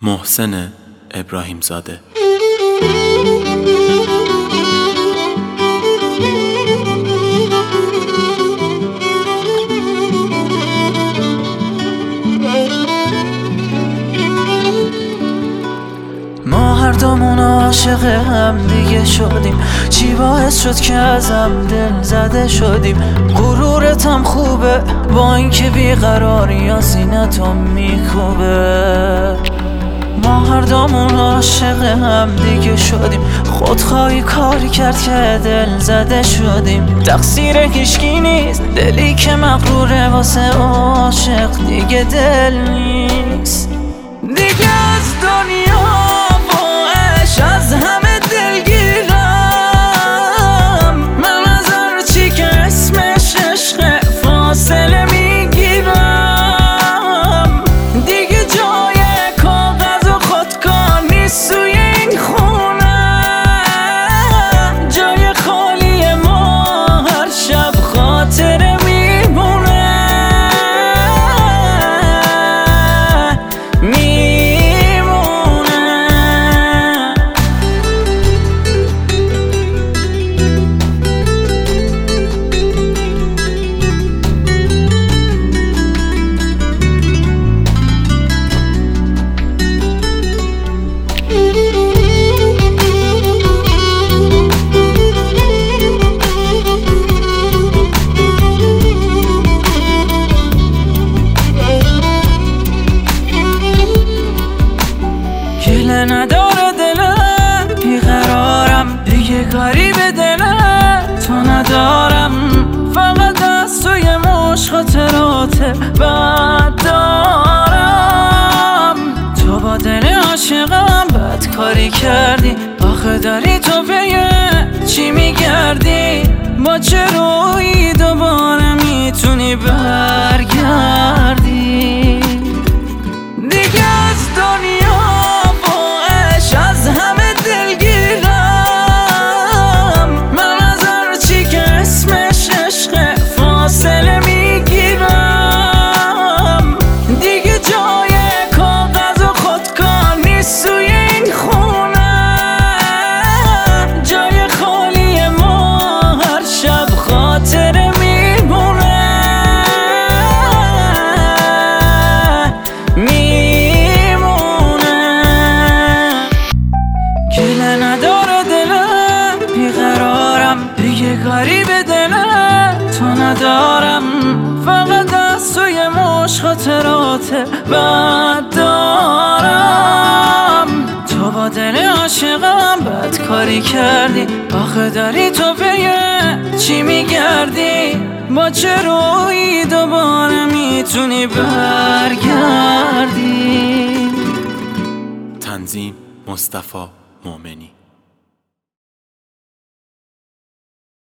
محسن ابراهیم زاده. ما هر دومون عاشق هم دیگه شدیم، چی باعث شد که ازم دل زده شدیم؟ غرورتم خوبه با اینکه بیقراری یا سینتم میکوبه. ما هر دومون عاشق هم دیگه شدیم، خودخواهی کاری کرد که دل زده شدیم. تقصیر هیچکی نیست، دلی که مغروره واسه عاشق دیگه دل نیست. دیگه از دنیا از همه دلگیرم، من از هر چی که اسمش عشق فاصله میگیرم. دیگه جای کاغذ و خودکار نیست توی این خونه، جای خالی ما هر شب خاطره میمونه. گله نداره دلم، بیقرارم دیگه کاری به دلم تو ندارم. فقط از توی مش خاطرات بد دارم. تو با دل عاشقم بد کاری کردی، آخه داری تو به چی میگردی؟ با چه رویی دوباره میتونی برگردی؟ دیگه از دنیا از همه دلگیرم، من از هر چی که اسمش عشق فاصله میگیرم. دیگه جای کاغذ و خودکار نیست توی این خونه، جای خالی ما هر شب خاطره میمونه. گله نداره دلم، بیقرارم دیگه کاری به دلم تو ندارم. فقط از توی مش خاطرات بد دارم. تو با دل عاشقم بد کاری کردی، آخه داری تو به چی میگردی؟ با چه رویی دوباره میتونی برگردی؟ تنظیم مصطفی مومنی.